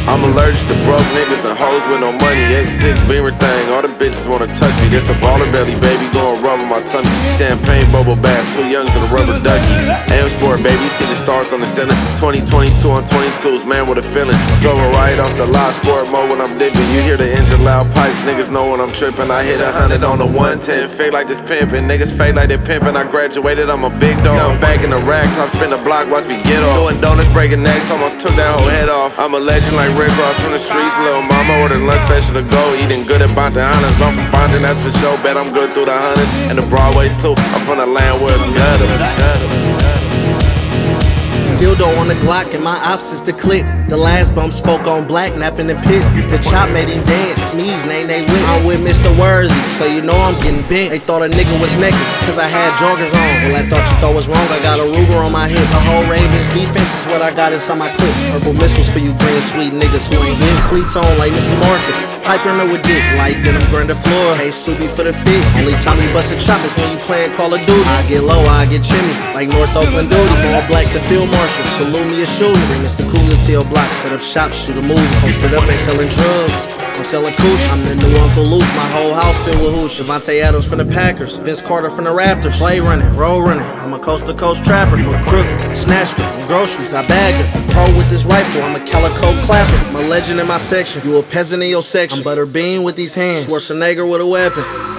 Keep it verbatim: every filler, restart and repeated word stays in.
I'm allergic to broke niggas and hoes with no money. X six Beamer thing, all the bitches wanna touch me. This a baller belly, baby, going rubber my tummy. Champagne bubble bath, two youngs and a rubber ducky. Am Sport, baby, see the stars on the center. twenty twenty-two on twenty-twos, man, with a feeling. Drove a right off the lot, sport mode when I'm dipping. You hear the engine loud pipes, niggas know when I'm tripping. I hit a hundred on the one ten, fake like this pimping. Niggas fake like they pimping. I graduated, I'm a big dog. Jump back in the rack, top spin the block, watch me get off. Doing donuts, breaking necks, almost took that whole head off. I'm a legend like Rick Ross from the streets. Little mama ordered lunch special to go. Eating good at Bontahanas. I'm from Bonding, that's for sure. Bet I'm good through the hundreds and the Broadways too. I'm from the land where it's gutter. Dildo on the Glock and my ops is the click. The last bump spoke on black, napping and pissed. The chop made him dance, sneeze, nay, nay, with. I'm with Mister Worthy, so you know I'm getting bent. They thought a nigga was naked, cause I had joggers on. Well, I thought you thought was wrong, I got a Ruger on my hip. The whole Ravens defense is what I got inside my clip. Herbal missiles for you green sweet niggas who ain't getting cleats on like Mister Marcus. Piper in with dick, like denim grinder floor. Hey, Soupy for the fit. Only time you bustin' chop is when you playin' Call of Duty. I get low, I get chimney, like North Oakland duty. All black to field marshal, salute me a shooter. Bring Mister Cooler to your block, set up shop, shoot a movie. Posted up, ain't selling drugs, I'm selling cooch. I'm the new Uncle Luke, my whole house filled with hooch. Devontae Adams from the Packers, Vince Carter from the Raptors. Play running, roll running, I'm a coast to coast trapper. I'm a crook, I snatched her, I'm groceries, I bagged her. I'm pro with this rifle, I'm a calico clapper. I'm a legend in my section, you a peasant in your section. I'm Butterbean with these hands, Schwarzenegger with a weapon.